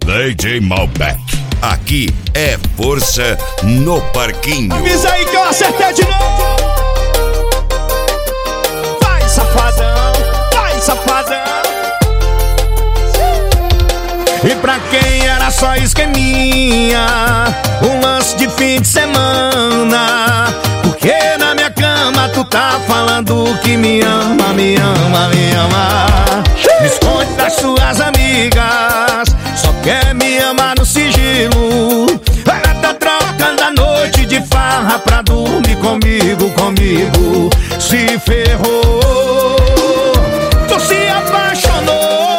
DJ Malbec. Aqui é força no parquinho. Avisa aí que eu acertei de novo. Vai, safadão, vai, safadão. E pra quem era só esqueminha, um lance de fim de semana. Porque na minha cama tu tá falando que me ama, me ama, me ama. Me esconde das suas amigas, só quer me amar no sigilo. Ela tá trocando a noite de farra pra dormir comigo, comigo. Se ferrou, tu se apaixonou.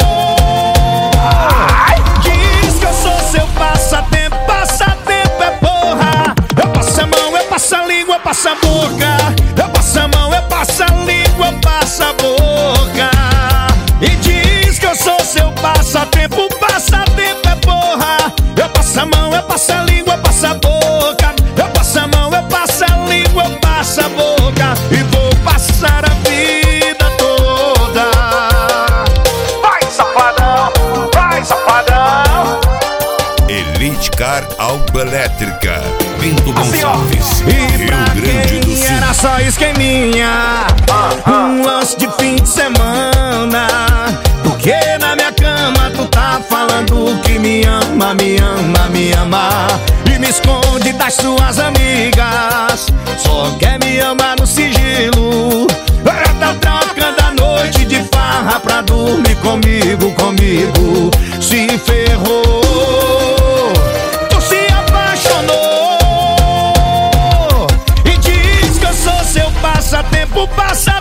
Diz que eu sou seu passatempo, passatempo é porra. Eu passo a mão, eu passo a língua, eu passo a boca. Eu passo a mão, eu passo a língua, eu passo a boca. E diz que eu sou seu passatempo, passatempo é porra. Eu passo a mão, eu passo a língua, eu passo a boca. Eu passo a mão, eu passo a língua, eu passo a boca. E vou passar a vida toda. Vai, safadão, vai, safadão. Elite Car Autoelétrica, Bento Gonçalves, E Rio pra Grande do quem Sul. era só esqueminha, um lance de fim de semana. Porque na minha cama tu tá falando que me ama, me ama, me ama. E me esconde das suas amigas, só quer me amar no sigilo. Ela tá trocando a noite de farra pra dormir comigo, comigo. Se ferrou, tu se apaixonou. E diz que eu sou seu passatempo, passatempo